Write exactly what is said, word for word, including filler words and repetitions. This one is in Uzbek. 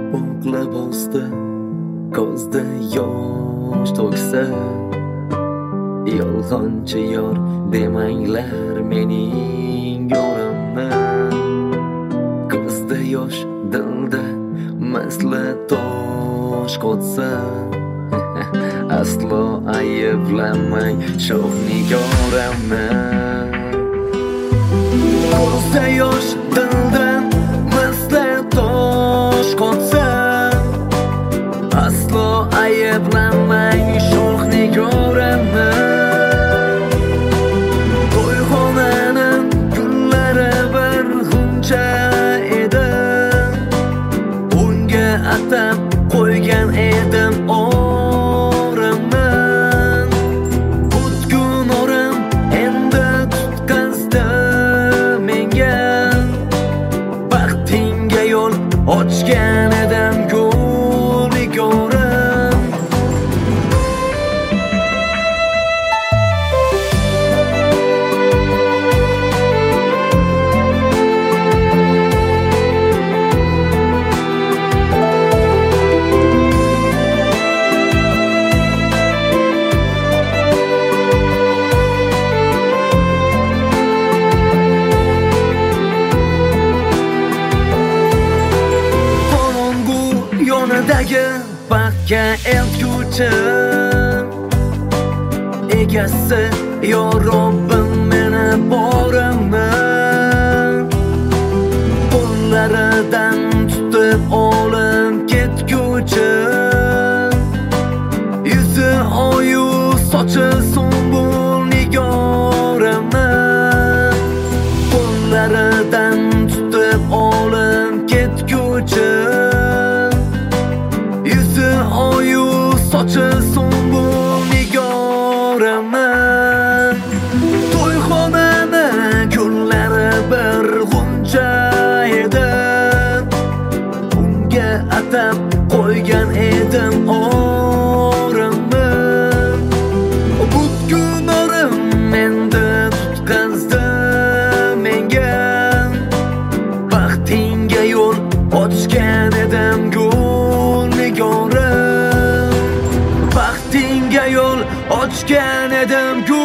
Bog'la bosdi ko'zda yosh to'ksa, yolg'onchi yor demanglar mening yorimni. Ko'zda yosh, dilda masla tosh qotsa, aslo ayblamang shoh nigoramni. Ko'zda yosh, dilda masla tosh qotsa, aslo ayblamang shoh nigoramni. To'yxonaning kunlari bir g'uncha edi, unga atab qo'ygan edim orimni. Butkul orim endi tutqazdi menga, baxtingga yo'l ochgan edim gul nigorim. Yonidagi baxtga eltguvchi egasi yo Robbim meni borimni qo'llaridan tutib olib ketguvchi, yuzi oyu sochi sumbul nigorimni qo'llaridan tutib olib ketguvchi, yuzi oyu sochi sumbul nigorimni. To'yxonani kunlari bir g'uncha edi, unga atab qo'ygan edim orimni. Butkul orim endi tutqazdi menga, baxtingga yo'l ochgan edim gul nigorim. Baxtingga yo'l ochgan edim gul